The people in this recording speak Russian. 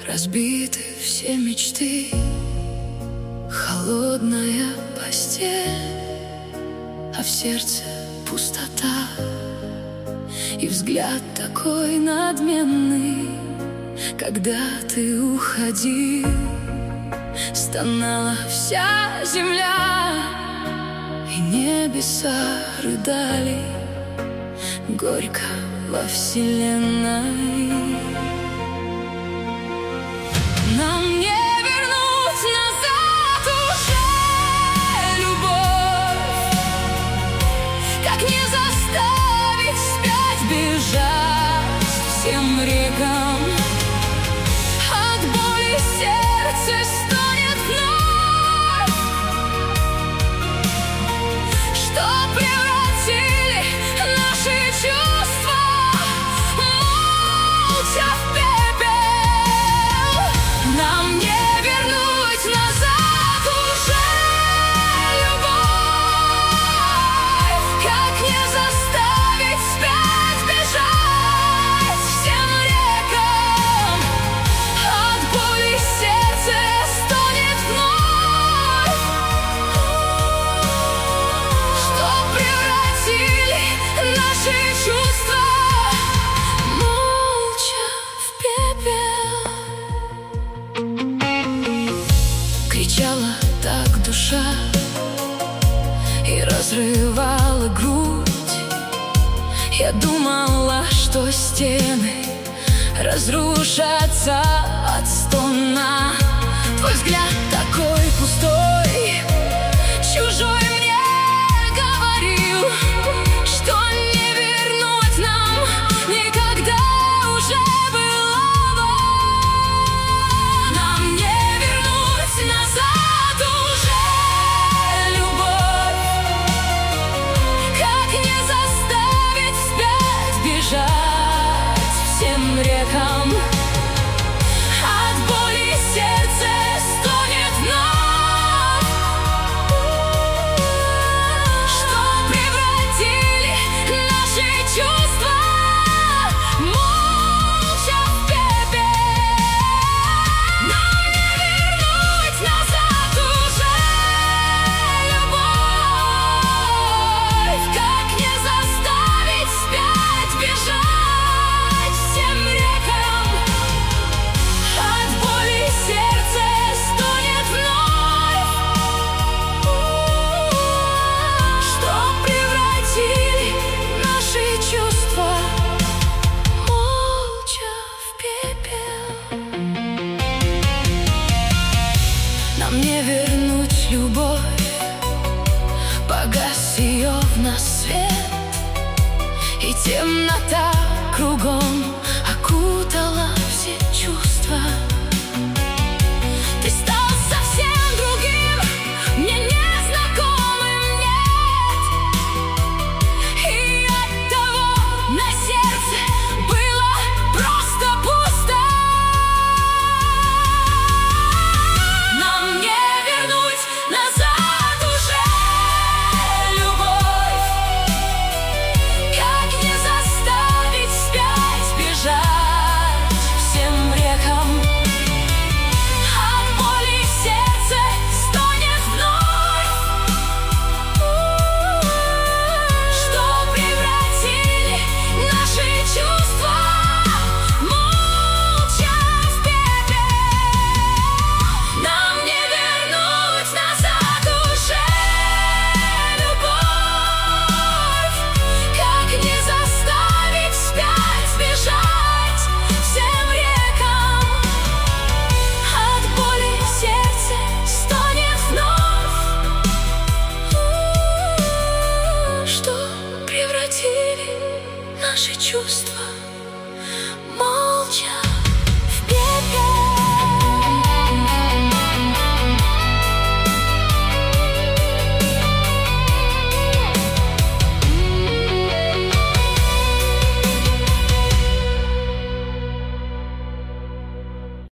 Разбиты все мечты, холодная постель, а в сердце пустота. И взгляд такой надменный, когда ты уходил, стонала вся земля, и небеса рыдали горько во вселенной. Нам не вернуть назад уже любовь, как не заставить вспять бежать всем рекам. От боли сердце стонет вновь, что превратили наши чувства молча в пепел. Нам не вернуть назад уже любовь, как не заставить вспять бежать всем рекам. От боли сердце стонет вновь, что превратили наши чувства молча в пепел. Кричала так душа и разрывала грудь. Я думала, что стены разрушатся от стона. Твой взгляд такой пустой, чужой, мне говорил, что не вернуть нам никогда уже былого. Нам не вернуть назад уже любовь, как не заставить вспять бежать всем рекам. От боли сердце стонет вновь, что превратили наши чувства молча в пепел. Нам не вернуть назад уже любовь, как не заставить вспять бежать всем рекам. От боли сердце стонет вновь, что превратили наши чувства молча в пепел. Нам не вернуть любовь, погас ее в нас свет, и темнота